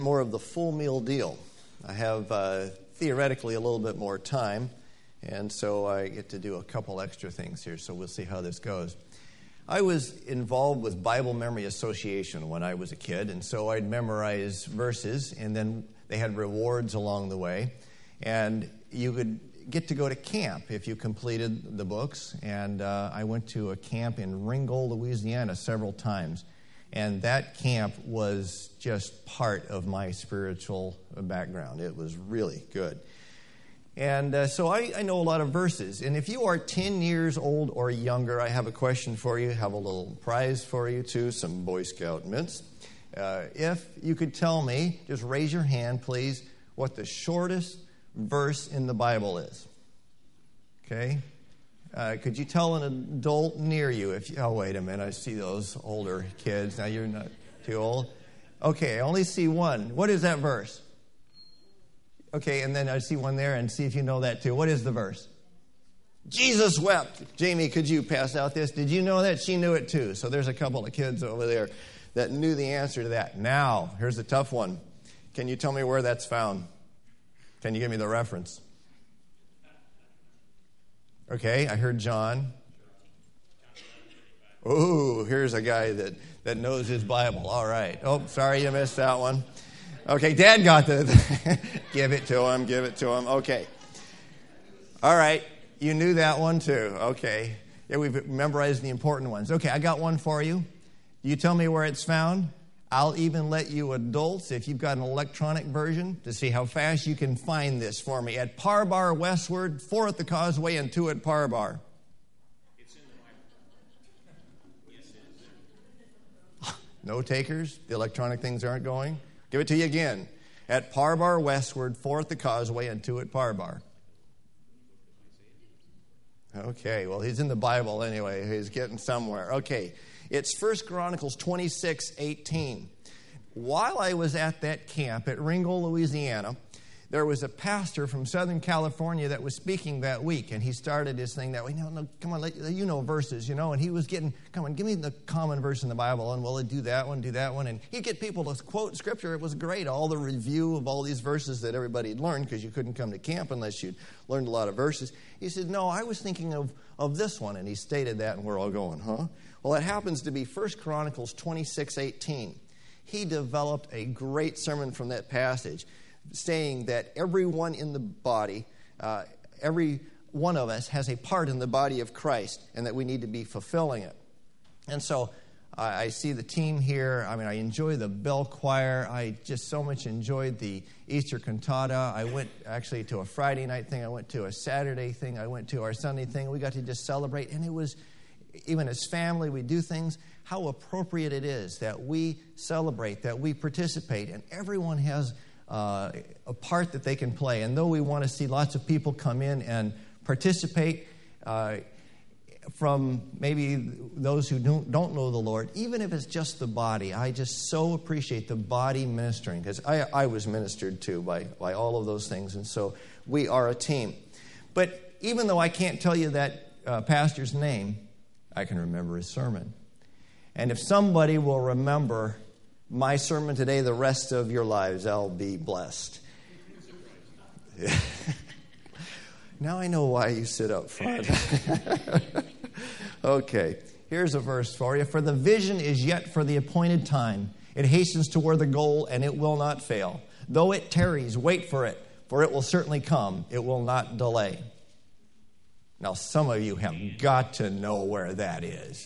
More of the full meal deal. I have theoretically a little bit more time, and so I get to do a couple extra things here, so we'll see how this goes. I was involved with Bible Memory Association when I was a kid, and so I'd memorize verses, and then they had rewards along the way, and you could get to go to camp if you completed the books, and I went to a camp in Ringgold, Louisiana several times. And that camp was just part of my spiritual background. It was really good. And so I know a lot of verses. And if you are 10 years old or younger, I have a question for you. I have a little prize for you, too, some Boy Scout mints. If you could tell me, just raise your hand, please, what the shortest verse in the Bible is. Okay? Could you tell an adult near you oh, wait a minute, I see those older kids. Now, you're not too old. Okay, I only see one. What is that verse? Okay, and then I see one there, and see if you know that too. What is the verse? Jesus wept. Jamie, could you pass out this? Did you know that? She knew it too. So there's a couple of kids over there that knew the answer to that. Now, here's a tough one. Can you tell me where that's found? Can you give me the reference? Okay, I heard John. Oh, here's a guy that knows his Bible. All right. Oh, sorry you missed that one. Okay, Dad got the give it to him. Okay. All right, you knew that one too. Okay. Yeah, we've memorized the important ones. Okay, I got one for you. You tell me where it's found. I'll even let you adults, if you've got an electronic version, to see how fast you can find this for me. At Parbar westward, 4 at the Causeway, and 2 at Parbar. It's in the Bible. Yes, it is. No takers? The electronic things aren't going? Give it to you again. At Parbar westward, 4 at the Causeway, and 2 at Parbar. Okay, well, he's in the Bible anyway. He's getting somewhere. Okay. It's 1 Chronicles 26:18. While I was at that camp at Ringgold, Louisiana, there was a pastor from Southern California that was speaking that week, and he started his thing that way. No, come on, you know verses, and he was getting, come on, give me the common verse in the Bible, and we'll do that one, and he'd get people to quote Scripture. It was great, all the review of all these verses that everybody had learned, because you couldn't come to camp unless you'd learned a lot of verses. He said, no, I was thinking of this one, and he stated that, and we're all going, huh? Well, it happens to be 1 Chronicles 26:18. He developed a great sermon from that passage, saying that everyone in the body, every one of us has a part in the body of Christ, and that we need to be fulfilling it. And so I see the team here. I mean, I enjoy the bell choir. I just so much enjoyed the Easter cantata. I went actually to a Friday night thing. I went to a Saturday thing. I went to our Sunday thing. We got to just celebrate, and it was, even as family, we do things, how appropriate it is that we celebrate, that we participate, and everyone has a part that they can play. And though we want to see lots of people come in and participate, from maybe those who don't know the Lord, even if it's just the body, I just so appreciate the body ministering, because I was ministered to by all of those things, and so we are a team. But even though I can't tell you that pastor's name, I can remember his sermon. And if somebody will remember my sermon today, the rest of your lives, I'll be blessed. Now I know why you sit up front. Okay, here's a verse for you. For the vision is yet for the appointed time. It hastens toward the goal, and it will not fail. Though it tarries, wait for it will certainly come. It will not delay. Now, some of you have got to know where that is.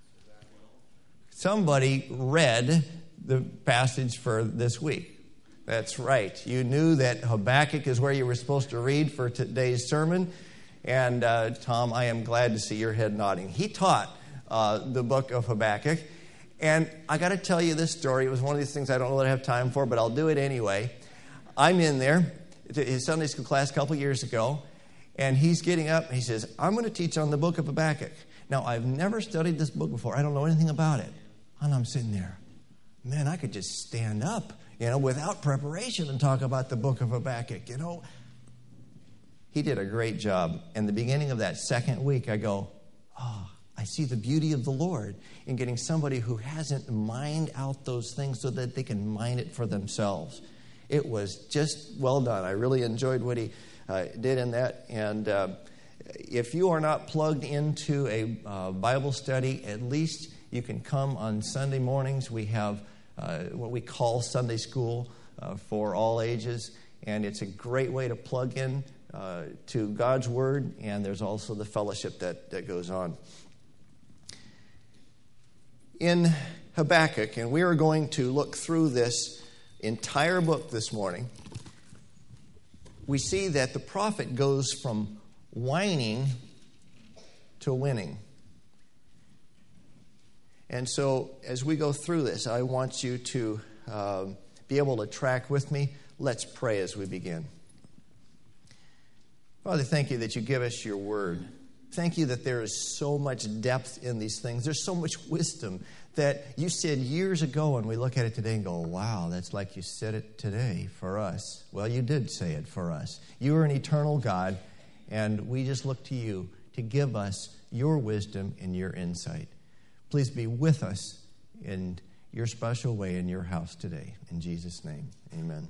Somebody read the passage for this week. That's right. You knew that Habakkuk is where you were supposed to read for today's sermon. And Tom, I am glad to see your head nodding. He taught the book of Habakkuk. And I got to tell you this story. It was one of these things I don't know that I have time for, but I'll do it anyway. I'm in there to his Sunday school class a couple years ago. And he's getting up and he says, I'm going to teach on the book of Habakkuk. Now, I've never studied this book before. I don't know anything about it. And I'm sitting there. Man, I could just stand up, without preparation and talk about the book of Habakkuk, He did a great job. And the beginning of that second week, I go, I see the beauty of the Lord in getting somebody who hasn't mined out those things so that they can mine it for themselves. It was just well done. I really enjoyed what he did in that. And if you are not plugged into a Bible study, at least you can come on Sunday mornings. We have what we call Sunday school for all ages. And it's a great way to plug in to God's Word. And there's also the fellowship that goes on. In Habakkuk, and we are going to look through this entire book this morning, we see that the prophet goes from whining to winning. And so as we go through this, I want you to be able to track with me. Let's pray as we begin. Father, thank you that you give us your word. Thank you that there is so much depth in these things. There's so much wisdom that you said years ago, and we look at it today and go, wow, that's like you said it today for us. Well, you did say it for us. You are an eternal God, and we just look to you to give us your wisdom and your insight. Please be with us in your special way in your house today. In Jesus' name, amen.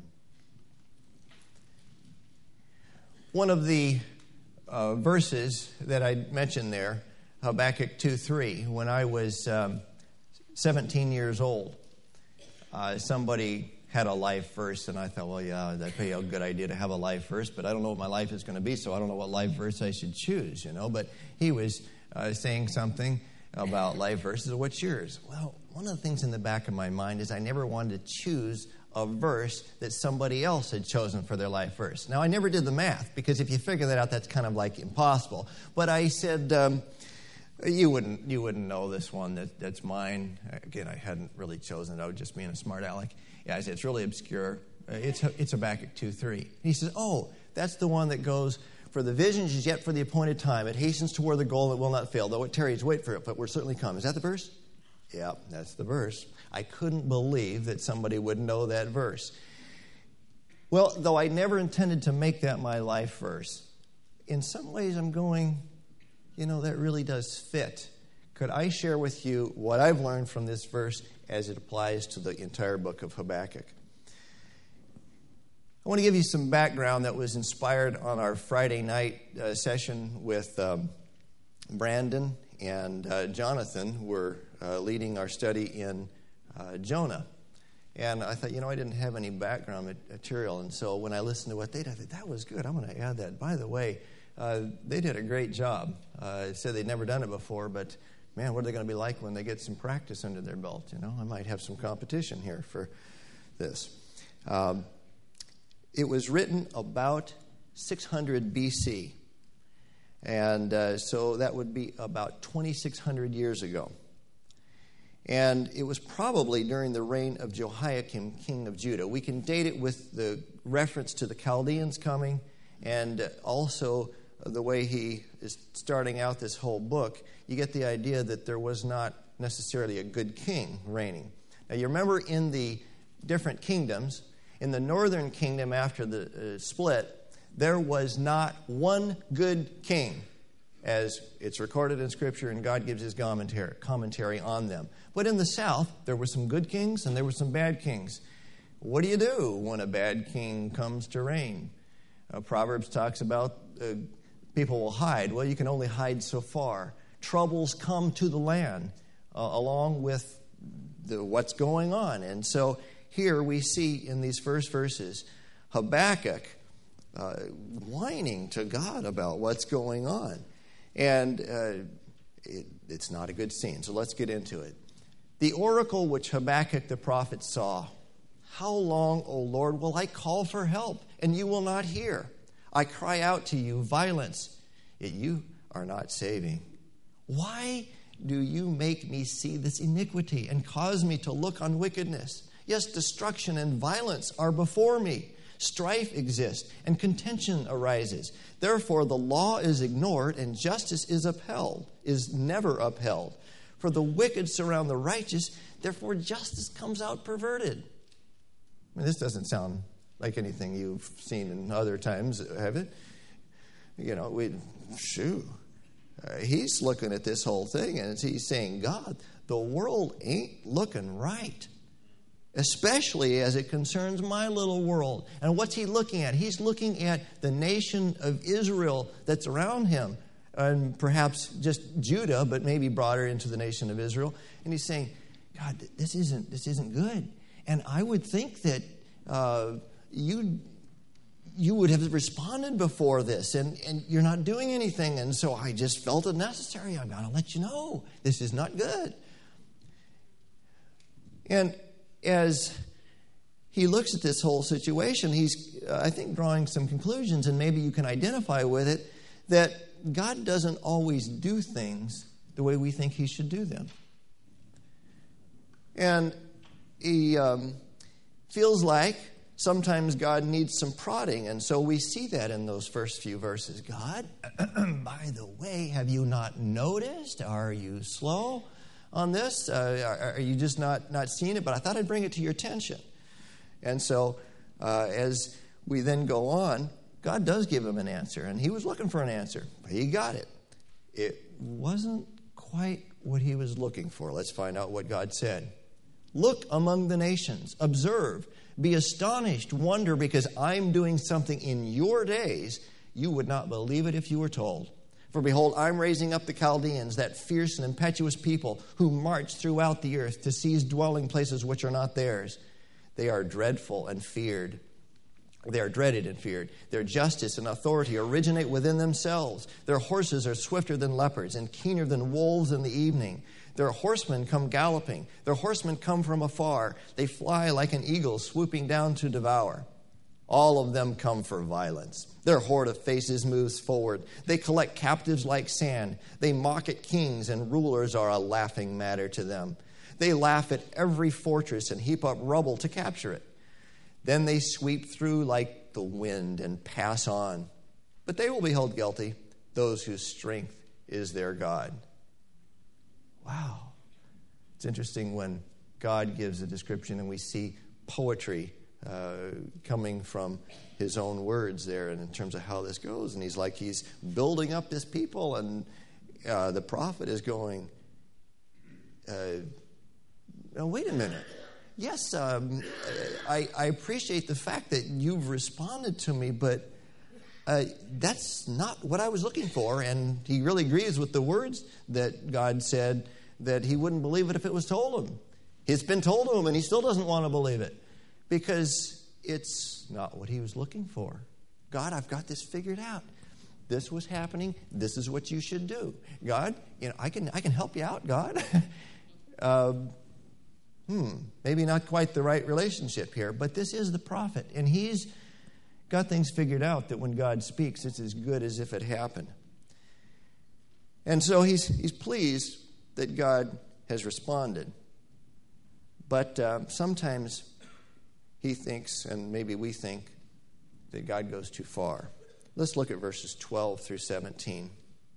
One of the verses that I mentioned there, Habakkuk 2:3, when I was 17 years old, somebody had a life verse, and I thought, well, yeah, that'd be a good idea to have a life verse, but I don't know what my life is going to be, so I don't know what life verse I should choose, But he was saying something about life verses. What's yours? Well, one of the things in the back of my mind is I never wanted to choose a verse that somebody else had chosen for their life verse. Now, I never did the math, because if you figure that out, that's kind of like impossible. But I said, you wouldn't know this one that's mine. Again, I hadn't really chosen it. I was just being a smart aleck. Yeah, I said, it's really obscure. It's Habakkuk 2:3. He says, oh, that's the one that goes, for the vision is yet for the appointed time. It hastens toward the goal that will not fail. Though it tarries, wait for it, but will certainly come. Is that the verse? Yeah, that's the verse. I couldn't believe that somebody would know that verse. Well, though I never intended to make that my life verse, in some ways I'm going, that really does fit. Could I share with you what I've learned from this verse as it applies to the entire book of Habakkuk? I want to give you some background that was inspired on our Friday night session with Brandon and Jonathan. Were leading our study in Jonah. And I thought, I didn't have any background material. And so when I listened to what they did, I thought, that was good. I'm going to add that. By the way, they did a great job. Said they'd never done it before, but man, what are they going to be like when they get some practice under their belt? I might have some competition here for this. It was written about 600 BC. And so that would be about 2,600 years ago. And it was probably during the reign of Jehoiakim, king of Judah. We can date it with the reference to the Chaldeans coming, and also the way he is starting out this whole book. You get the idea that there was not necessarily a good king reigning. Now, you remember in the different kingdoms, in the northern kingdom after the split, there was not one good king, as it's recorded in Scripture, and God gives his commentary on them. But in the south, there were some good kings and there were some bad kings. What do you do when a bad king comes to reign? Proverbs talks about people will hide. Well, you can only hide so far. Troubles come to the land along with what's going on. And so here we see in these first verses Habakkuk whining to God about what's going on. And it's not a good scene, so let's get into it. The oracle which Habakkuk the prophet saw. How long, O Lord, will I call for help, and you will not hear? I cry out to you, violence, yet you are not saving. Why do you make me see this iniquity and cause me to look on wickedness? Yes, destruction and violence are before me. Strife exists, and contention arises. Therefore, the law is ignored, and justice is never upheld. For the wicked surround the righteous, therefore justice comes out perverted. I mean, this doesn't sound like anything you've seen in other times, have it? he's looking at this whole thing and he's saying, God, the world ain't looking right, especially as it concerns my little world. And what's he looking at? He's looking at the nation of Israel that's around him, and perhaps just Judah, but maybe broader into the nation of Israel. And he's saying, God, this isn't good. And I would think that you would have responded before this, and you're not doing anything. And so I just felt it necessary. I've got to let you know this is not good. And as he looks at this whole situation, he's, I think, drawing some conclusions, and maybe you can identify with it, that God doesn't always do things the way we think he should do them. And he feels like sometimes God needs some prodding, and so we see that in those first few verses. God, by the way, have you not noticed? Are you slow on this? Are you just not seeing it? But I thought I'd bring it to your attention. And so as we then go on, God does give him an answer, and he was looking for an answer. But he got it. It wasn't quite what he was looking for. Let's find out what God said. Look among the nations, observe, be astonished, wonder, because I'm doing something in your days. You would not believe it if you were told. For behold, I'm raising up the Chaldeans, that fierce and impetuous people who march throughout the earth to seize dwelling places which are not theirs. They are dreadful and feared. They are dreaded and feared. Their justice and authority originate within themselves. Their horses are swifter than leopards and keener than wolves in the evening. Their horsemen come galloping. Their horsemen come from afar. They fly like an eagle swooping down to devour. All of them come for violence. Their horde of faces moves forward. They collect captives like sand. They mock at kings, and rulers are a laughing matter to them. They laugh at every fortress and heap up rubble to capture it. Then they sweep through like the wind and pass on. But they will be held guilty, those whose strength is their God. Wow. It's interesting when God gives a description and we see poetry coming from his own words there, and in terms of how this goes. And he's building up this people, and the prophet is going, wait a minute. Yes, I appreciate the fact that you've responded to me, but that's not what I was looking for. And he really agrees with the words that God said, that he wouldn't believe it if it was told him. It's been told to him, and he still doesn't want to believe it because it's not what he was looking for. God, I've got this figured out. This was happening. This is what you should do. God, I can help you out, God. Maybe not quite the right relationship here, but this is the prophet, and he's got things figured out that when God speaks, it's as good as if it happened. And so he's pleased that God has responded. But sometimes he thinks, and maybe we think, that God goes too far. Let's look at verses 12 through 17.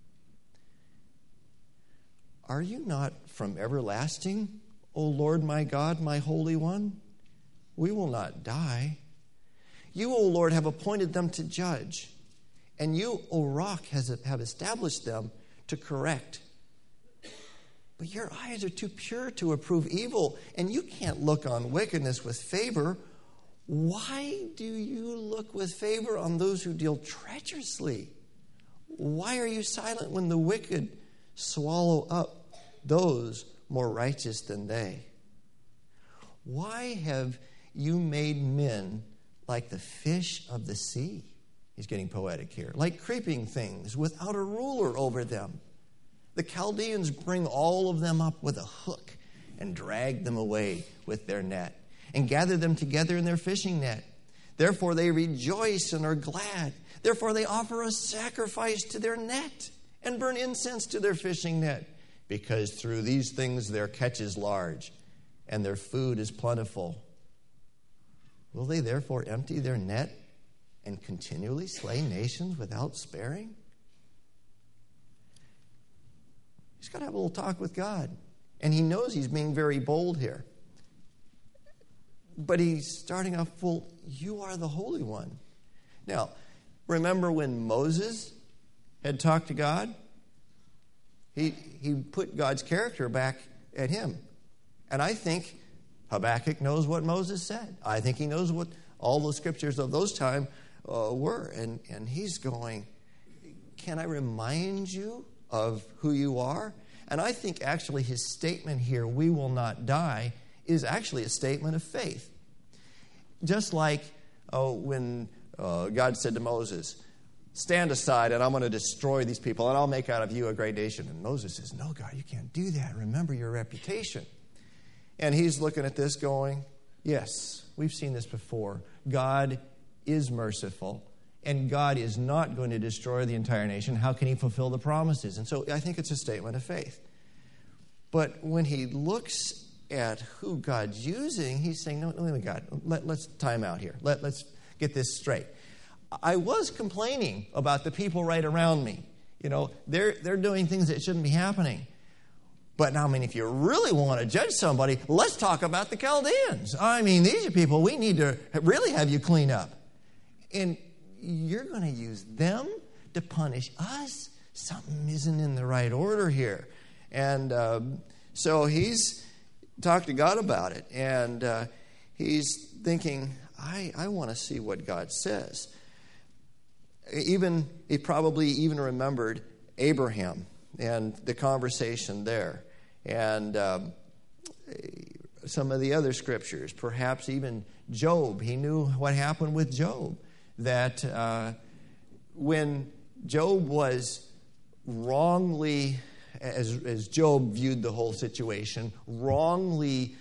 Are you not from everlasting, O Lord my God, my Holy One? We will not die. You, O Lord, have appointed them to judge, and you, O Rock, have established them to correct. But your eyes are too pure to approve evil, and you can't look on wickedness with favor. Why do you look with favor on those who deal treacherously? Why are you silent when the wicked swallow up those more righteous than they? Why have you made men like the fish of the sea? He's getting poetic here. Like creeping things without a ruler over them. The Chaldeans bring all of them up with a hook and drag them away with their net and gather them together in their fishing net. Therefore they rejoice and are glad. Therefore they offer a sacrifice to their net and burn incense to their fishing net, because through these things their catch is large and their food is plentiful. Will they therefore empty their net and continually slay nations without sparing? He's got to have a little talk with God. And he knows he's being very bold here. But he's starting off, well, you are the Holy One. Now, remember when Moses had talked to God? He put God's character back at him. And I think Habakkuk knows what Moses said. I think he knows what all the scriptures of those time were. And he's going, can I remind you of who you are? And I think actually his statement here, we will not die, is actually a statement of faith. Just like when God said to Moses, stand aside and I'm going to destroy these people and I'll make out of you a great nation. And Moses says, no, God, you can't do that. Remember your reputation. And he's looking at this going, yes, we've seen this before. God is merciful and God is not going to destroy the entire nation. How can he fulfill the promises? And so I think it's a statement of faith. But when he looks at who God's using, he's saying, no, God, let's time out here. Let's get this straight. I was complaining about the people right around me. You know, they're doing things that shouldn't be happening. But now, I mean, if you really want to judge somebody, let's talk about the Chaldeans. I mean, these are people we need to really have you clean up. And you're going to use them to punish us? Something isn't in the right order here. And so he's talked to God about it. And he's thinking, I want to see what God says. He probably even remembered Abraham and the conversation there. And some of the other scriptures, perhaps even Job. He knew what happened with Job. That when Job was wrongly, as Job viewed the whole situation, wrongly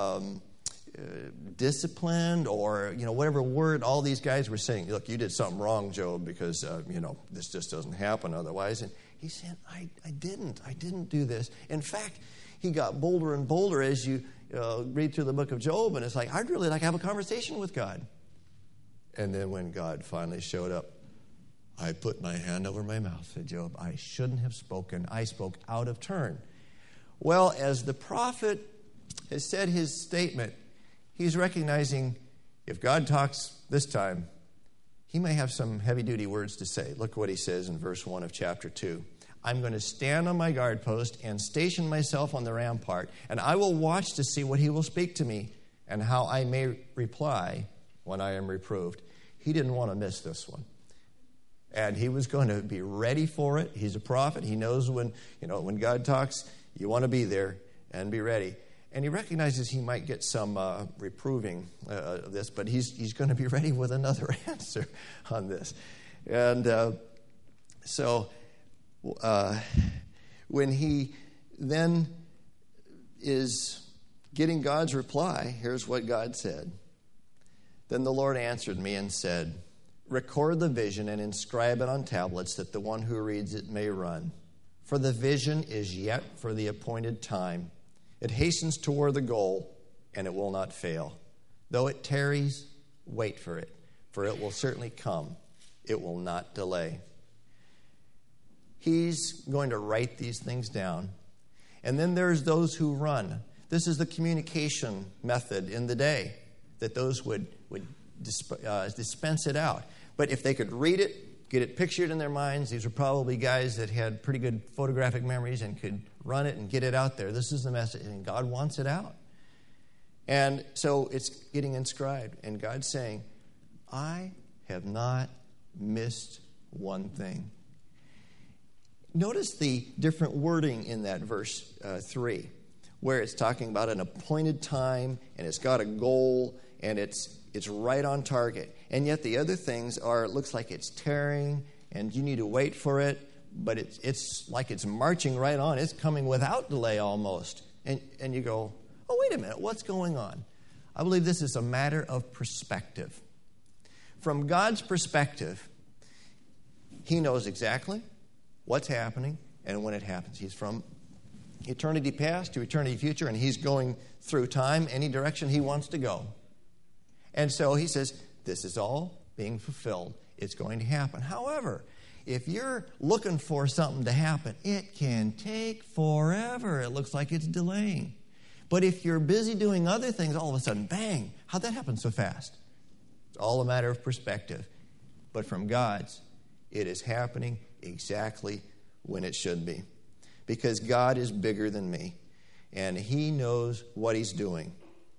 disciplined, or whatever word all these guys were saying, look, you did something wrong, Job, because this just doesn't happen otherwise. And he said, I didn't do this. In fact, he got bolder and bolder as you read through the book of Job, and it's like, I'd really like to have a conversation with God. And then when God finally showed up, I put my hand over my mouth, said Job. I shouldn't have spoken. I spoke out of turn. Well, as the prophet has said his statement, he's recognizing if God talks this time, he may have some heavy-duty words to say. Look what he says in verse 1 of chapter 2. I'm going to stand on my guard post and station myself on the rampart, and I will watch to see what he will speak to me and how I may reply when I am reproved. He didn't want to miss this one. And he was going to be ready for it. He's a prophet. He knows when God talks, you want to be there and be ready. And he recognizes he might get some reproving of this, but he's going to be ready with another answer on this. And so when he then is getting God's reply, here's what God said. Then the Lord answered me and said, record the vision and inscribe it on tablets that the one who reads it may run. For the vision is yet for the appointed time. It hastens toward the goal, and it will not fail. Though it tarries, wait for it will certainly come. It will not delay. He's going to write these things down. And then there's those who run. This is the communication method in the day, that those would dispense it out. But if they could read it, get it pictured in their minds, these were probably guys that had pretty good photographic memories and could run it and get it out there. This is the message, and God wants it out. And so it's getting inscribed, and God's saying, I have not missed one thing. Notice the different wording in that verse 3, where it's talking about an appointed time, and it's got a goal, and it's right on target. And yet the other things it looks like it's tearing, and you need to wait for it, but it's like it's marching right on. It's coming without delay almost. And you go, oh, wait a minute, what's going on? I believe this is a matter of perspective. From God's perspective, he knows exactly what's happening and when it happens. He's from eternity past to eternity future, and he's going through time any direction he wants to go. And so he says, this is all being fulfilled. It's going to happen. However, if you're looking for something to happen, it can take forever. It looks like it's delaying. But if you're busy doing other things, all of a sudden, bang, how'd that happen so fast? It's all a matter of perspective. But from God's, it is happening exactly when it should be. because God is bigger than me, and he knows what he's doing.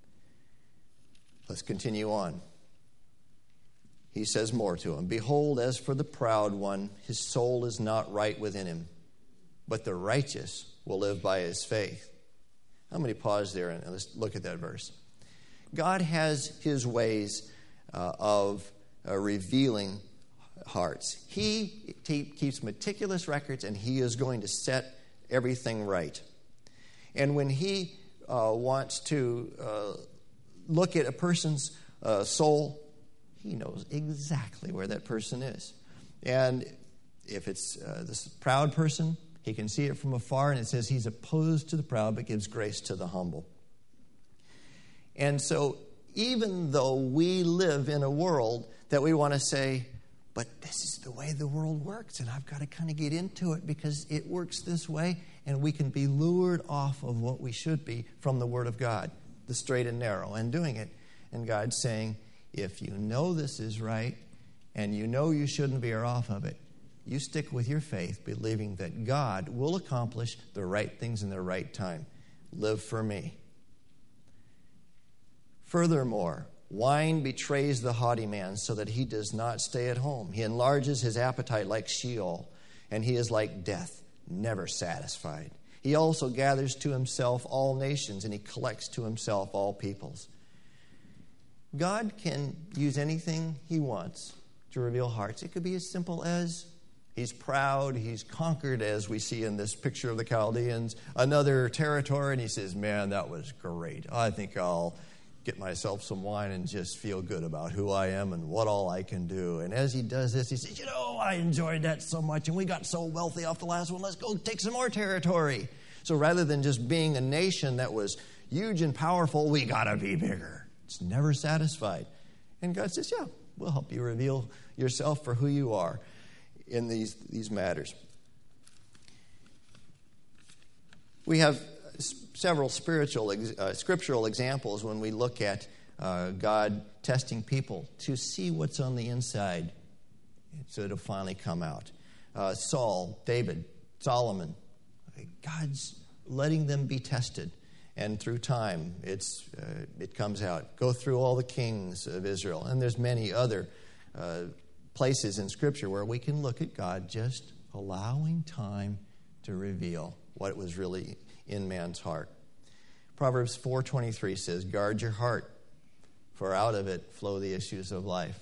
Let's continue on. He says more to him. Behold, as for the proud one, his soul is not right within him, but the righteous will live by his faith. I'm going to pause there and let's look at that verse. God has his ways of revealing hearts. He keeps meticulous records, and he is going to set everything right. And when he wants to look at a person's soul, he knows exactly where that person is. And if it's this proud person, he can see it from afar, and it says he's opposed to the proud but gives grace to the humble. And so even though we live in a world that we want to say, but this is the way the world works, and I've got to kind of get into it because it works this way, and we can be lured off of what we should be from the Word of God, the straight and narrow, and doing it. And God's saying, if you know this is right, and you know you shouldn't veer off of it, you stick with your faith, believing that God will accomplish the right things in the right time. Live for me. Furthermore, wine betrays the haughty man so that he does not stay at home. He enlarges his appetite like Sheol, and he is like death, never satisfied. He also gathers to himself all nations, and he collects to himself all peoples. God can use anything he wants to reveal hearts. It could be as simple as he's proud, he's conquered, as we see in this picture of the Chaldeans, another territory, and he says, man, that was great. I think I'll get myself some wine and just feel good about who I am and what all I can do. And as he does this, he says, I enjoyed that so much, and we got so wealthy off the last one, let's go take some more territory. So rather than just being a nation that was huge and powerful, we got to be bigger. It's never satisfied. And God says, yeah, we'll help you reveal yourself for who you are in these matters. We have several scriptural examples when we look at God testing people to see what's on the inside so it'll finally come out. Saul, David, Solomon, God's letting them be tested. And through time, it comes out. Go through all the kings of Israel. And there's many other places in Scripture where we can look at God just allowing time to reveal what was really in man's heart. Proverbs 4:23 says, guard your heart, for out of it flow the issues of life.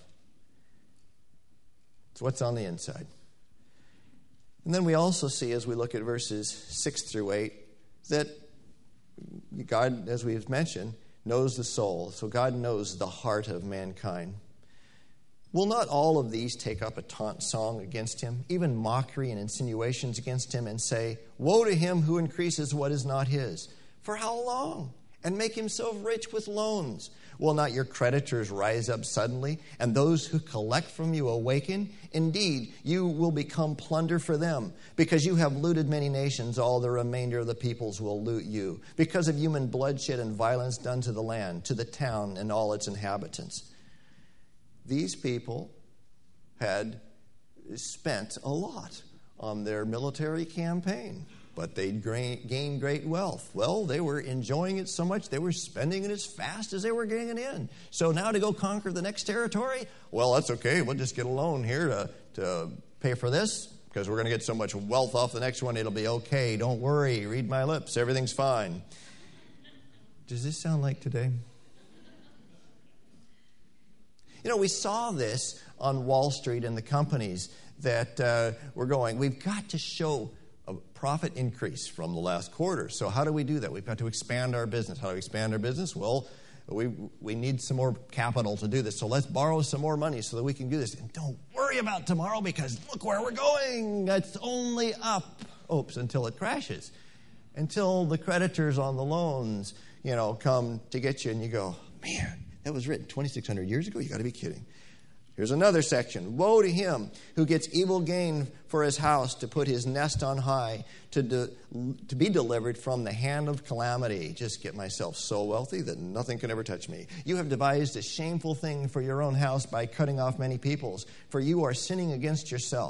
It's what's on the inside. And then we also see, as we look at verses 6 through 8, that God, as we've mentioned, knows the soul. So God knows the heart of mankind. Will not all of these take up a taunt song against him, even mockery and insinuations against him, and say, woe to him who increases what is not his? For how long? And make himself rich with loans. Will not your creditors rise up suddenly, and those who collect from you awaken? Indeed, you will become plunder for them. Because you have looted many nations, all the remainder of the peoples will loot you. Because of human bloodshed and violence done to the land, to the town and all its inhabitants. These people had spent a lot on their military campaign, but they'd gained great wealth. Well, they were enjoying it so much, they were spending it as fast as they were getting it in. So now to go conquer the next territory, well, that's okay. We'll just get a loan here to pay for this, because we're going to get so much wealth off the next one, it'll be okay. Don't worry. Read my lips. Everything's fine. Does this sound like today? We saw this on Wall Street and the companies that were going, we've got to show a profit increase from the last quarter. So how do we do that? We've got to expand our business. How do we expand our business? Well, we need some more capital to do this. So let's borrow some more money so that we can do this. And don't worry about tomorrow, because look where we're going. It's only up. Oops, until it crashes. Until the creditors on the loans, come to get you, and you go, man, that was written 2,600 years ago? You got to be kidding. Here's another section. Woe to him who gets evil gain for his house, to put his nest on high, to be delivered from the hand of calamity. Just get myself so wealthy that nothing can ever touch me. You have devised a shameful thing for your own house by cutting off many peoples, for you are sinning against yourself.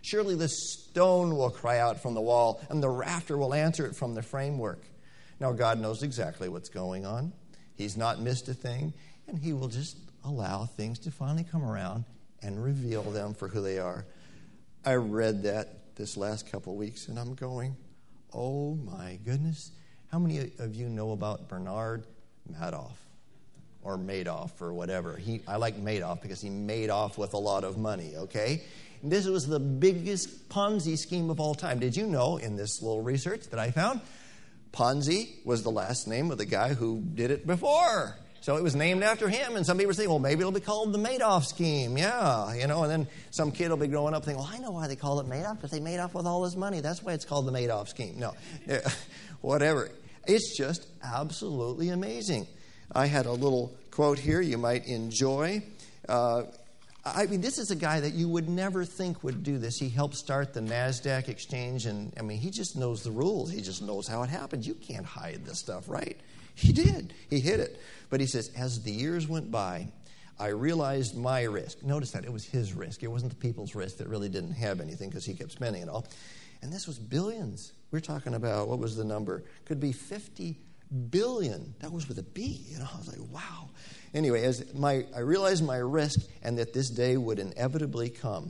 Surely the stone will cry out from the wall, and the rafter will answer it from the framework. Now, God knows exactly what's going on. He's not missed a thing, and he will just allow things to finally come around and reveal them for who they are. I read that this last couple of weeks, and I'm going, oh my goodness. How many of you know about Bernard Madoff? Or Madoff or whatever. I like Madoff because he made off with a lot of money, okay? And this was the biggest Ponzi scheme of all time. Did you know, in this little research that I found, Ponzi was the last name of the guy who did it before. So it was named after him. And some people say, well, maybe it'll be called the Madoff scheme. Yeah, and then some kid will be growing up thinking, well, I know why they call it Madoff, because they made off with all this money. That's why it's called the Madoff scheme. No, whatever. It's just absolutely amazing. I had a little quote here you might enjoy. This is a guy that you would never think would do this. He helped start the NASDAQ exchange, and, he just knows the rules. He just knows how it happens. You can't hide this stuff, right? He did. He hid it. But he says, as the years went by, I realized my risk. Notice that it was his risk. It wasn't the people's risk that really didn't have anything because he kept spending it all. And this was billions. We're talking about, what was the number? Could be 50 billion. That was with a B. I was like, wow. Anyway, I realized my risk and that this day would inevitably come.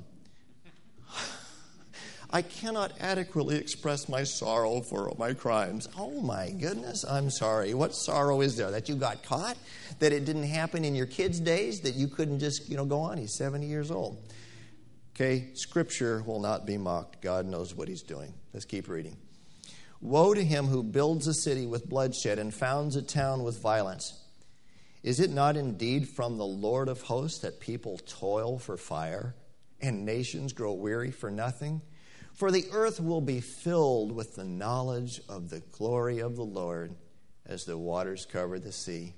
I cannot adequately express my sorrow for my crimes. Oh my goodness, I'm sorry. What sorrow is there? That you got caught? That it didn't happen in your kids' days? That you couldn't just, go on? He's 70 years old. Okay, Scripture will not be mocked. God knows what he's doing. Let's keep reading. Woe to him who builds a city with bloodshed and founds a town with violence. Is it not indeed from the Lord of hosts that people toil for fire and nations grow weary for nothing? For the earth will be filled with the knowledge of the glory of the Lord as the waters cover the sea.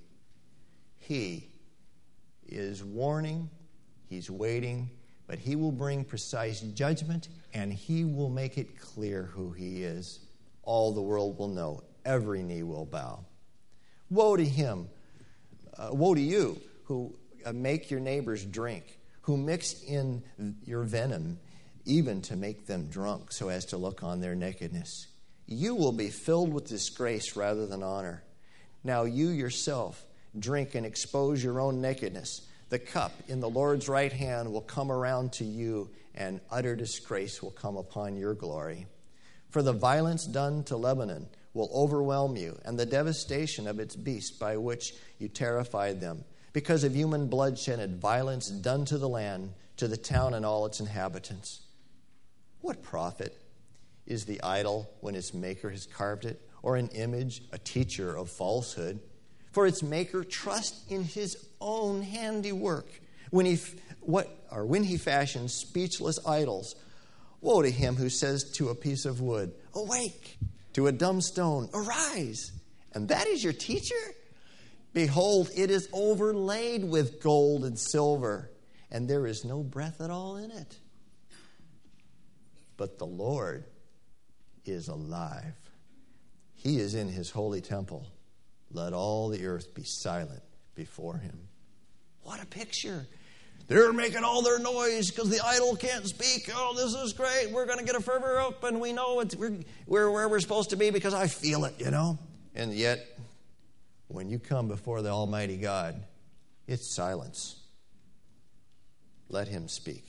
He is warning, he's waiting, but he will bring precise judgment and he will make it clear who he is. All the world will know. Every knee will bow. Woe to him. Woe to you who make your neighbors drink, who mix in your venom, even to make them drunk so as to look on their nakedness. You will be filled with disgrace rather than honor. Now you yourself drink and expose your own nakedness. The cup in the Lord's right hand will come around to you, and utter disgrace will come upon your glory. For the violence done to Lebanon will overwhelm you, and the devastation of its beast by which you terrified them, because of human bloodshed and violence done to the land, to the town and all its inhabitants. What profit is the idol when its maker has carved it, or an image, a teacher of falsehood? For its maker trusts in his own handiwork. When he fashions speechless idols, woe to him who says to a piece of wood, awake, to a dumb stone, arise. And that is your teacher? Behold, it is overlaid with gold and silver, and there is no breath at all in it. But the Lord is alive. He is in his holy temple. Let all the earth be silent before him. What a picture. They're making all their noise because the idol can't speak. Oh, this is great. We're going to get a fervor up, and we know we're where we're supposed to be because I feel it, And yet, when you come before the Almighty God, it's silence. Let him speak.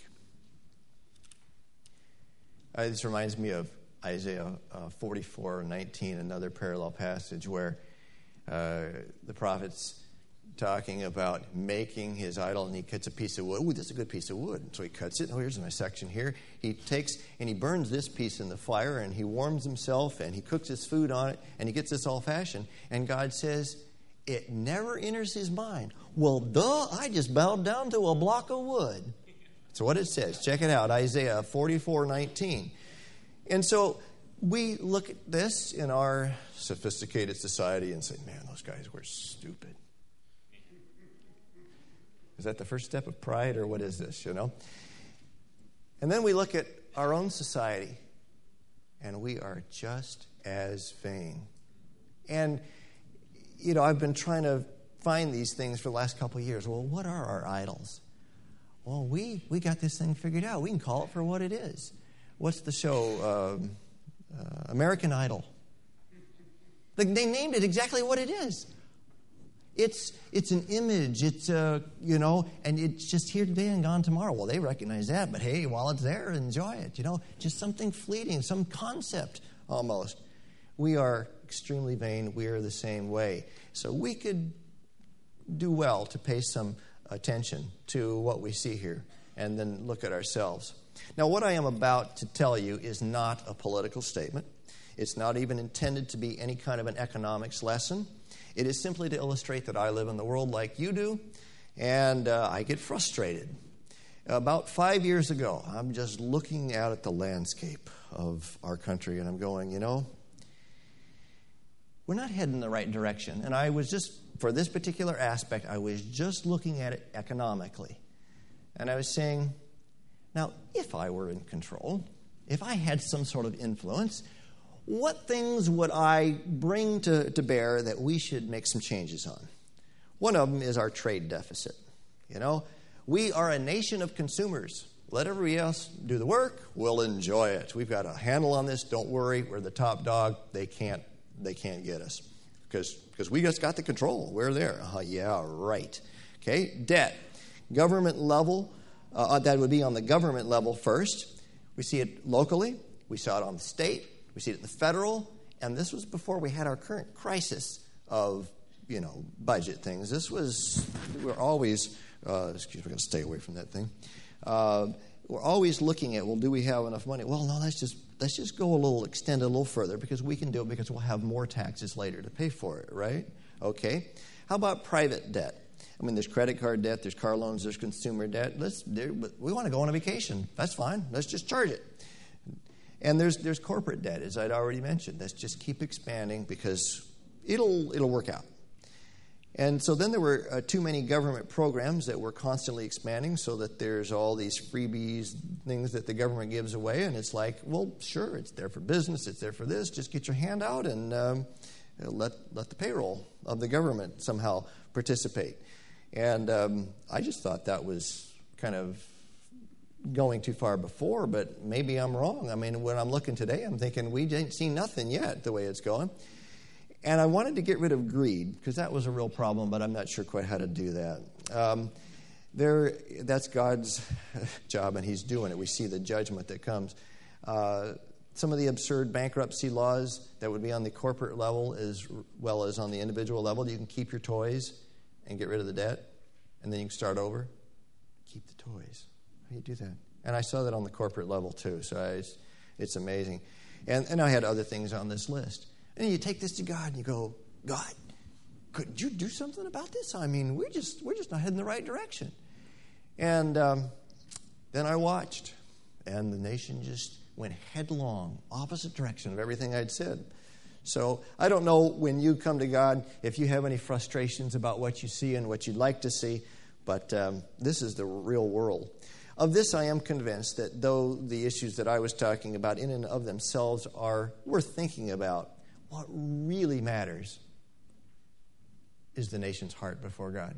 This reminds me of Isaiah 44:19, another parallel passage where the prophet's talking about making his idol, and he cuts a piece of wood. Ooh, this is a good piece of wood. So he cuts it. Oh, here's my section here. He takes and he burns this piece in the fire, and he warms himself, and he cooks his food on it, and he gets this all fashioned. And God says, it never enters his mind. Well, I just bowed down to a block of wood. That's what it says. Check it out, Isaiah 44:19. And so we look at this in our sophisticated society and say, man, those guys were stupid. Is that the first step of pride, or what is this, And then we look at our own society, and we are just as vain. And, I've been trying to find these things for the last couple of years. Well, what are our idols? Well, we got this thing figured out. We can call it for what it is. what's the show? American Idol. They named it exactly what it is. It's an image. It's and it's just here today and gone tomorrow. Well, they recognize that, but hey, while it's there, enjoy it. Just something fleeting, some concept almost. We are extremely vain. We are the same way. So we could do well to pay some attention to what we see here and then look at ourselves. Now, what I am about to tell you is not a political statement. It's not even intended to be any kind of an economics lesson. It is simply to illustrate that I live in the world like you do, and I get frustrated. About 5 years ago, I'm just looking out at the landscape of our country, and I'm going, we're not heading in the right direction. And I was just, for this particular aspect, I was just looking at it economically. And I was saying, now, if I were in control, if I had some sort of influence, what things would I bring to bear that we should make some changes on? One of them is our trade deficit. We are a nation of consumers. Let everybody else do the work. We'll enjoy it. We've got a handle on this. Don't worry. We're the top dog. They can't get us because we just got the control. We're there. Yeah, right. Okay, debt. Government level, that would be on the government level first. We see it locally. We saw it on the state. We see it at the federal. And this was before we had our current crisis of, budget things. We're always, we're going to stay away from that thing. We're always looking at, well, do we have enough money? Well, no, let's just go extend a little further because we can do it because we'll have more taxes later to pay for it, right? Okay. How about private debt? There's credit card debt, there's car loans, there's consumer debt. We want to go on a vacation. That's fine. Let's just charge it. And there's corporate debt, as I'd already mentioned. Let's just keep expanding because it'll work out. And so then there were too many government programs that were constantly expanding so that there's all these freebies, things that the government gives away. And it's like, well, sure, it's there for business, it's there for this. Just get your hand out and let the payroll of the government somehow participate. And I just thought that was kind of going too far before, but maybe I'm wrong. When I'm looking today, I'm thinking we ain't seen nothing yet the way it's going. And I wanted to get rid of greed because that was a real problem, but I'm not sure quite how to do that. That's God's job, and He's doing it. We see the judgment that comes. Some of the absurd bankruptcy laws that would be on the corporate level as well as on the individual level. You can keep your toys and get rid of the debt, and then you can start over. Keep the toys. How do you do that? And I saw that on the corporate level too, so it's amazing. And I had other things on this list. And you take this to God and you go, God, could you do something about this? We're just not heading the right direction. And then I watched, and the nation just went headlong, opposite direction of everything I'd said. So I don't know when you come to God if you have any frustrations about what you see and what you'd like to see, but this is the real world. Of this, I am convinced that though the issues that I was talking about in and of themselves are worth thinking about, what really matters is the nation's heart before God.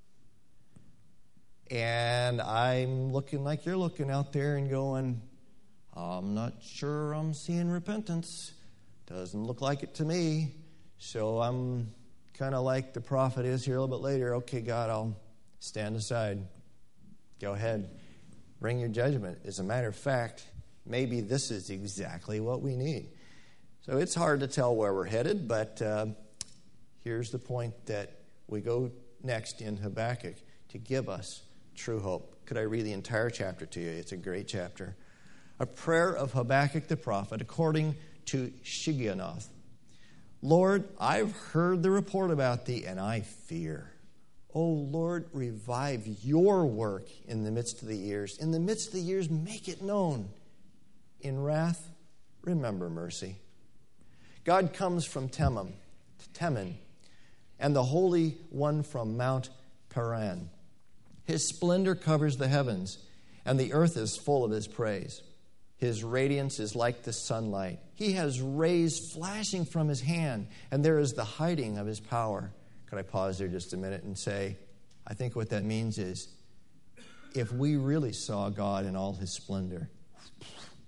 And I'm looking like you're looking out there and going, I'm not sure I'm seeing repentance. Doesn't look like it to me. So I'm kind of like the prophet is here a little bit later. Okay, God, I'll stand aside. Go ahead. Bring your judgment. As a matter of fact, maybe this is exactly what we need. So it's hard to tell where we're headed, but here's the point that we go next in Habakkuk to give us true hope. Could I read the entire chapter to you? It's a great chapter. A prayer of Habakkuk the prophet according to Shigionoth. Lord, I've heard the report about thee, and I fear. O Lord, revive your work in the midst of the years. In the midst of the years, make it known. In wrath, remember mercy. God comes from Teman, and the Holy One from Mount Paran. His splendor covers the heavens, and the earth is full of His praise. His radiance is like the sunlight. He has rays flashing from His hand, and there is the hiding of His power. Could I pause there just a minute and say, I think what that means is, if we really saw God in all His splendor,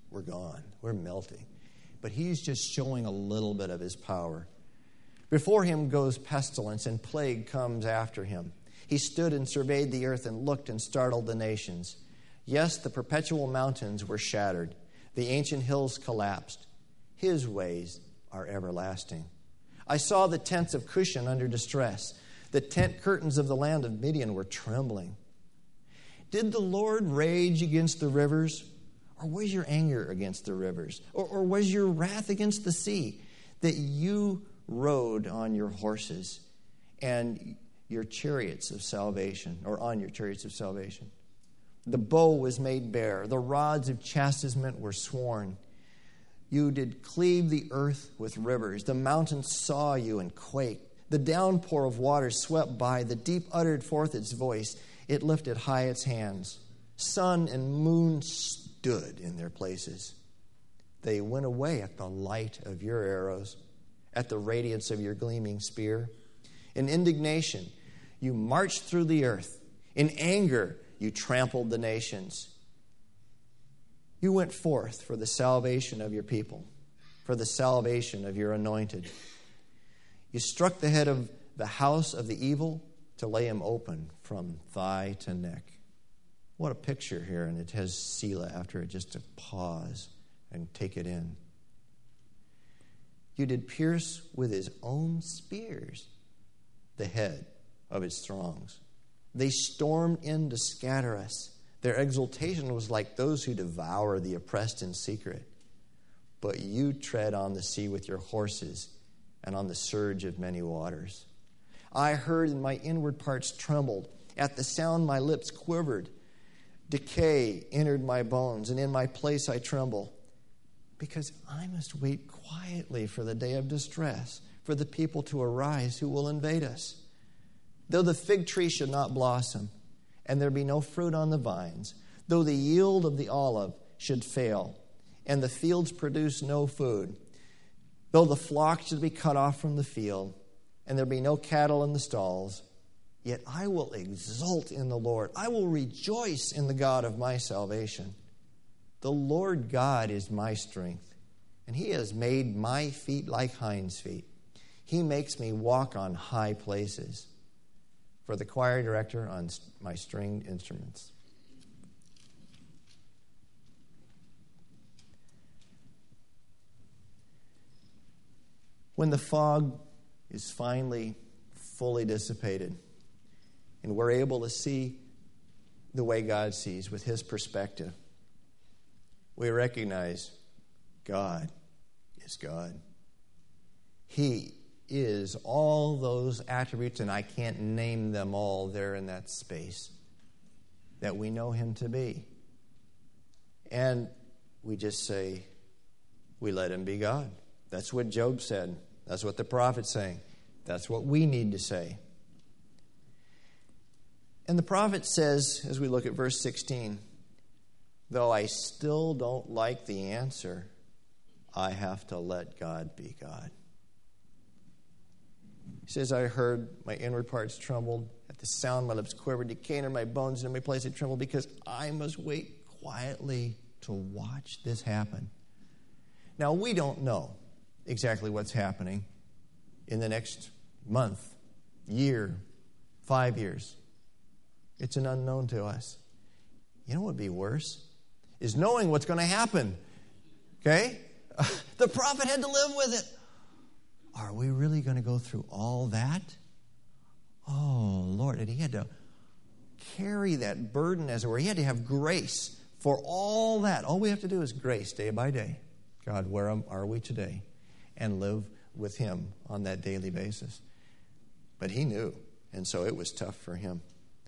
we're gone. We're melting. But he's just showing a little bit of his power. Before him goes pestilence, and plague comes after him. He stood and surveyed the earth and looked and startled the nations. Yes, the perpetual mountains were shattered. The ancient hills collapsed. His ways are everlasting. I saw the tents of Cushan under distress. The tent curtains of the land of Midian were trembling. Did the Lord rage against the rivers? Or was your anger against the rivers? Or was your wrath against the sea, that you rode on your horses and your chariots of salvation, or on your chariots of salvation? The bow was made bare. The rods of chastisement were sworn. You did cleave the earth with rivers. The mountains saw you and quaked. The downpour of waters swept by. The deep uttered forth its voice. It lifted high its hands. Sun and moon stood in their places. They went away at the light of your arrows, at the radiance of your gleaming spear. In indignation, you marched through the earth. In anger, you trampled the nations. You went forth for the salvation of your people, for the salvation of your anointed. You struck the head of the house of the evil to lay him open from thigh to neck. What a picture here, and it has Selah after it, just to pause and take it in. You did pierce with his own spears the head of his throngs. They stormed in to scatter us. Their exultation was like those who devour the oppressed in secret. But you tread on the sea with your horses and on the surge of many waters. I heard, and my inward parts trembled. At the sound my lips quivered. Decay entered my bones, and in my place I tremble. Because I must wait quietly for the day of distress, for the people to arise who will invade us. Though the fig tree should not blossom, and there be no fruit on the vines, though the yield of the olive should fail, and the fields produce no food, though the flock should be cut off from the field, and there be no cattle in the stalls, yet I will exult in the Lord. I will rejoice in the God of my salvation. The Lord God is my strength, and he has made my feet like hinds' feet. He makes me walk on high places. For the choir director on my stringed instruments. When the fog is finally fully dissipated and we're able to see the way God sees with his perspective, we recognize God is God. He is all those attributes, and I can't name them all there in that space, that we know him to be. And we just say, we let him be God. That's what Job said. That's what the prophet's saying. That's what we need to say. And the prophet says, as we look at verse 16, though I still don't like the answer, I have to let God be God. He says, I heard, my inward parts trembled. At the sound, my lips quivered. Decay entered my bones, and in my place I trembled, because I must wait quietly to watch this happen. Now, we don't know exactly what's happening in the next month, year, 5 years. It's an unknown to us. You know what would be worse? Is knowing what's going to happen. Okay? The prophet had to live with it. Are we really going to go through all that? Oh, Lord. And he had to carry that burden, as it were. He had to have grace for all that. All we have to do is grace day by day. God, where are we today? And live with him on that daily basis. But he knew, and so it was tough for him.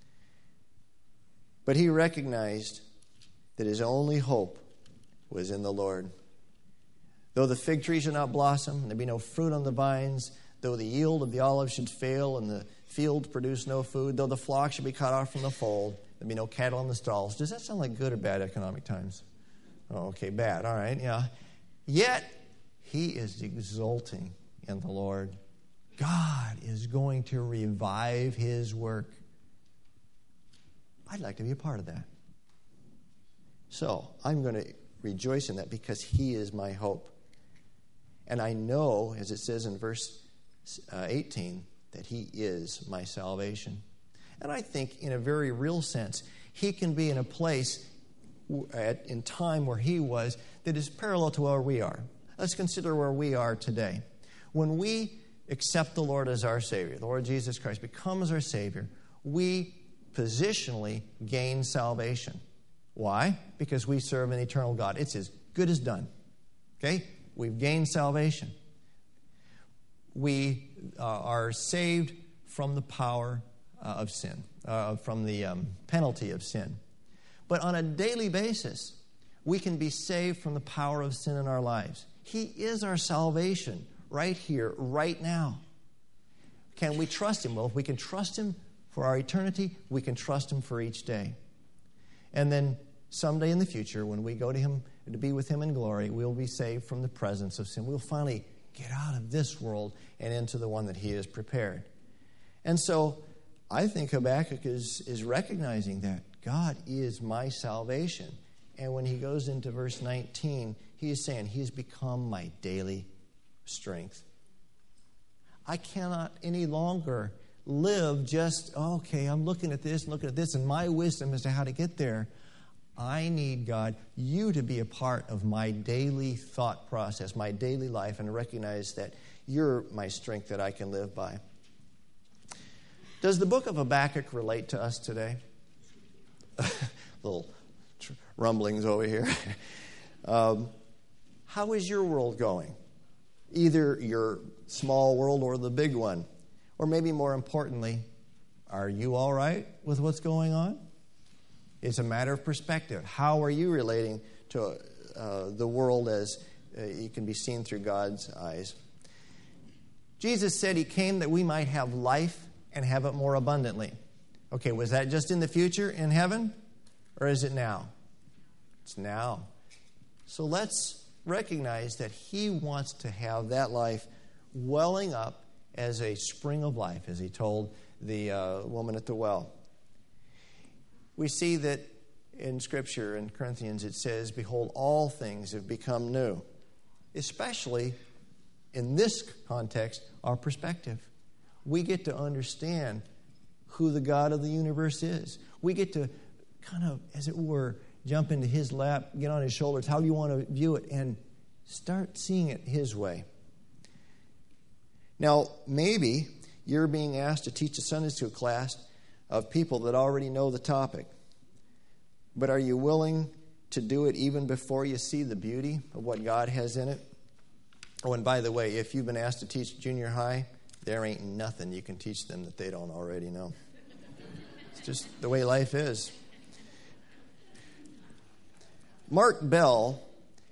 But he recognized that his only hope was in the Lord. Though the fig tree should not blossom, and there be no fruit on the vines, though the yield of the olive should fail, and the field produce no food, though the flock should be cut off from the fold, there be no cattle in the stalls. Does that sound like good or bad economic times? Oh, okay, bad. All right, yeah. Yet, he is exulting in the Lord. God is going to revive his work. I'd like to be a part of that. So, I'm going to rejoice in that because he is my hope. And I know, as it says in verse 18, that he is my salvation. And I think in a very real sense, he can be in a place in time where he was that is parallel to where we are. Let's consider where we are today. When we accept the Lord as our Savior, the Lord Jesus Christ becomes our Savior, we positionally gain salvation. Why? Because we serve an eternal God. It's as good as done. Okay? We've gained salvation. We are saved from the power of sin, from the penalty of sin. But on a daily basis, we can be saved from the power of sin in our lives. He is our salvation right here, right now. Can we trust him? Well, if we can trust him for our eternity, we can trust him for each day. And then someday in the future, when we go to him to be with him in glory, we'll be saved from the presence of sin. We'll finally get out of this world and into the one that he has prepared. And so I think Habakkuk is recognizing that God is my salvation. And when he goes into verse 19, he is saying, he has become my daily strength. I cannot any longer live just, okay, I'm looking at this and my wisdom as to how to get there. I need, God, you to be a part of my daily thought process, my daily life, and recognize that you're my strength that I can live by. Does the book of Habakkuk relate to us today? Little rumblings over here. How is your world going? Either your small world or the big one. Or maybe more importantly, are you all right with what's going on? It's a matter of perspective. How are you relating to the world as it can be seen through God's eyes? Jesus said he came that we might have life and have it more abundantly. Okay, was that just in the future in heaven? Or is it now? It's now. So let's recognize that he wants to have that life welling up as a spring of life, as he told the woman at the well. We see that in Scripture, in Corinthians, it says, behold, all things have become new. Especially in this context, our perspective. We get to understand who the God of the universe is. We get to kind of, as it were, jump into his lap, get on his shoulders, how you want to view it, and start seeing it his way. Now, maybe you're being asked to teach a Sunday school class of people that already know the topic. But are you willing to do it even before you see the beauty of what God has in it? Oh, and by the way, if you've been asked to teach junior high, there ain't nothing you can teach them that they don't already know. It's just the way life is. Mark Bell,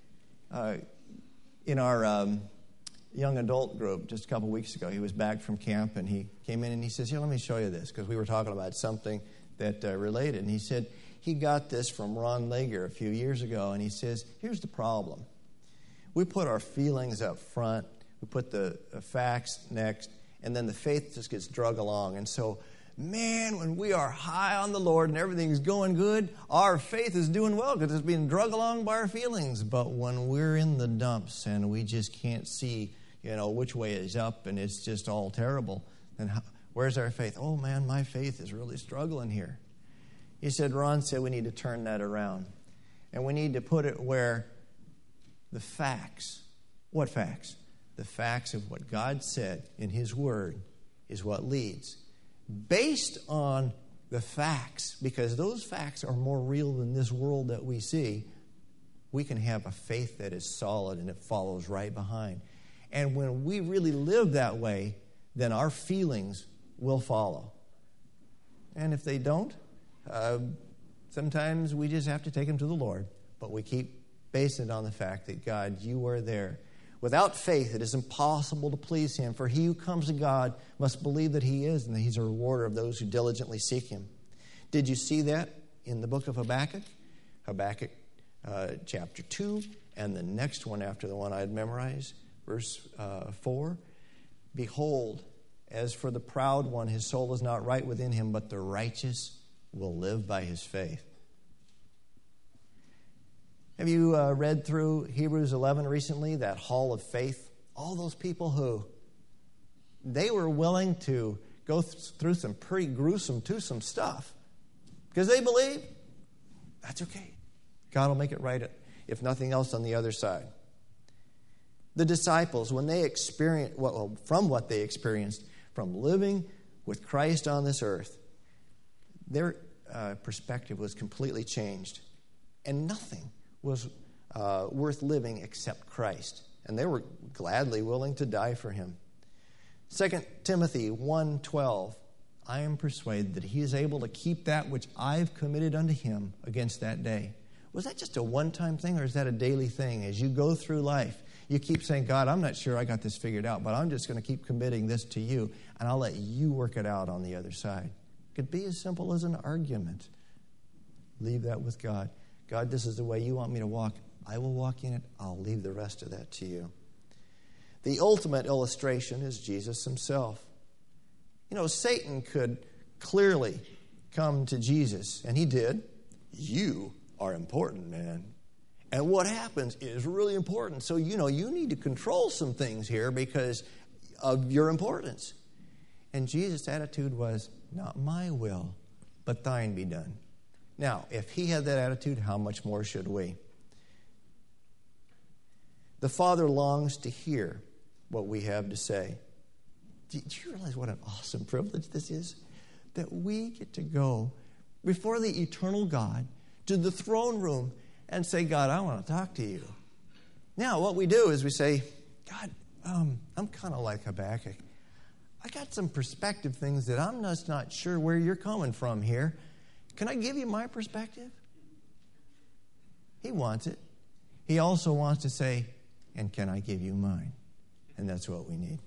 in our young adult group just a couple weeks ago, he was back from camp and he came in and he says, here, let me show you this, because we were talking about something that related. And he said he got this from Ron Lager a few years ago, and he says, here's the problem. We put our feelings up front, we put the facts next, and then the faith just gets drug along. And so, man, when we are high on the Lord and everything's going good, our faith is doing well because it's being drug along by our feelings. But when we're in the dumps and we just can't see, which way is up and it's just all terrible, then where's our faith? Oh, man, my faith is really struggling here. He said, Ron said we need to turn that around. And we need to put it where the facts, what facts? The facts of what God said in his word is what leads. Based on the facts, because those facts are more real than this world that we see, we can have a faith that is solid and it follows right behind. And when we really live that way, then our feelings will follow. And if they don't, sometimes we just have to take them to the Lord. But we keep basing it on the fact that, God, you are there. Without faith, it is impossible to please him. For he who comes to God must believe that he is, and that he's a rewarder of those who diligently seek him. Did you see that in the book of Habakkuk? Habakkuk chapter 2, and the next one after the one I had memorized, verse 4. Behold, as for the proud one, his soul is not right within him, but the righteous will live by his faith. Have you read through Hebrews 11 recently, that hall of faith? All those people who, they were willing to go through some pretty gruesome, some stuff because they believe that's okay. God will make it right, if nothing else, on the other side. The disciples, when they experienced, from what they experienced from living with Christ on this earth, their perspective was completely changed. And nothing was worth living except Christ. And they were gladly willing to die for him. 2 Timothy 1:12, I am persuaded that he is able to keep that which I've committed unto him against that day. Was that just a one-time thing, or is that a daily thing? As you go through life, you keep saying, God, I'm not sure I got this figured out, but I'm just going to keep committing this to you, and I'll let you work it out on the other side. It could be as simple as an argument. Leave that with God. God, this is the way you want me to walk. I will walk in it. I'll leave the rest of that to you. The ultimate illustration is Jesus himself. You know, Satan could clearly come to Jesus, and he did. You are important, man. And what happens is really important. So, you need to control some things here because of your importance. And Jesus' attitude was, not my will, but thine be done. Now, if he had that attitude, how much more should we? The Father longs to hear what we have to say. Do you realize what an awesome privilege this is? That we get to go before the eternal God to the throne room and say, God, I want to talk to you. Now, what we do is we say, God, I'm kind of like Habakkuk. I got some perspective things that I'm just not sure where you're coming from here. Can I give you my perspective? He wants it. He also wants to say, and can I give you mine? And that's what we need.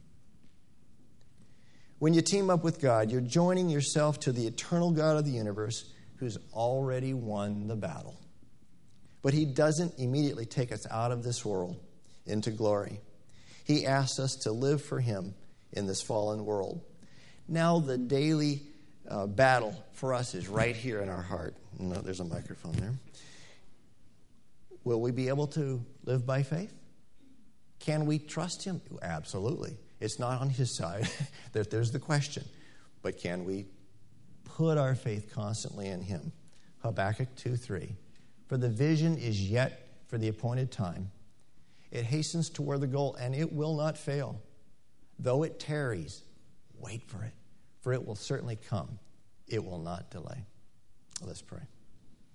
When you team up with God, you're joining yourself to the eternal God of the universe who's already won the battle. But he doesn't immediately take us out of this world into glory. He asks us to live for him in this fallen world. Now the daily battle for us is right here in our heart. No, there's a microphone there. Will we be able to live by faith? Can we trust him? Absolutely. It's not on his side. There's the question. But can we put our faith constantly in him? Habakkuk 2:3. For the vision is yet for the appointed time. It hastens toward the goal, and it will not fail. Though it tarries, wait for it, for it will certainly come. It will not delay. Let's pray.